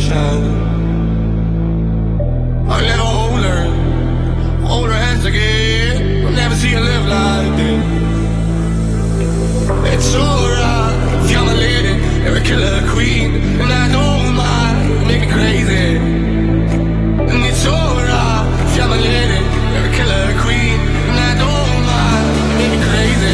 attention. I'll never hold her hands again. I'll never see her live like this. It's alright if you're my lady, you're a killer queen, and I don't mind, make me crazy. And it's alright if you're my lady, you're a killer queen, and I don't mind, make me crazy.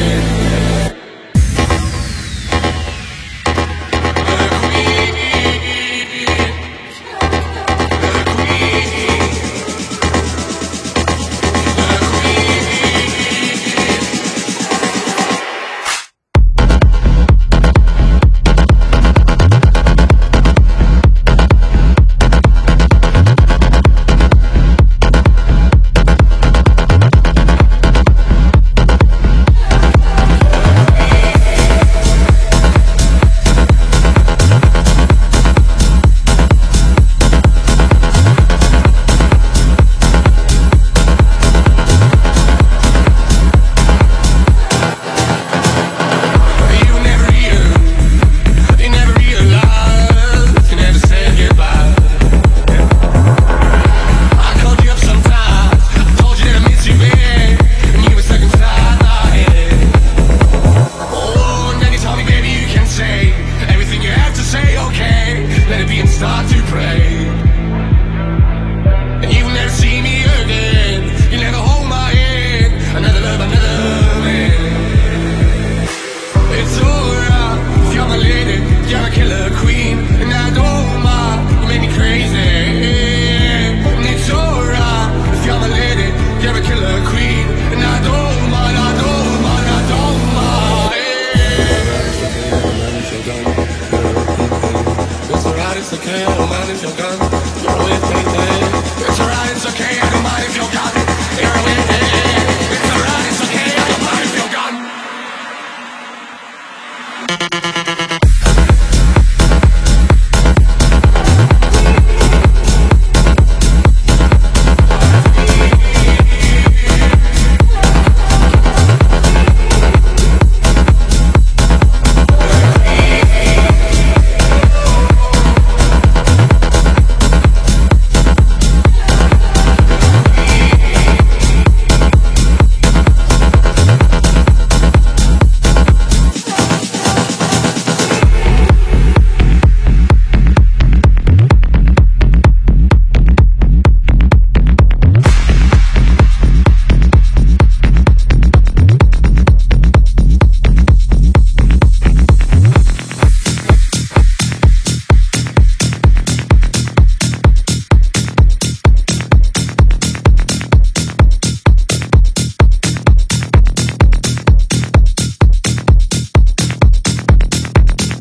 Start to pray, and you never see me again. You never hold my hand. Another love, another man. It's alright if you're my lady, you're a killer queen, and I don't mind. You make me crazy. And it's alright if you're my lady, you're a killer queen, and I don't mind. I don't mind. I don't mind. It's alright, it's okay, I don't mind if you're gone.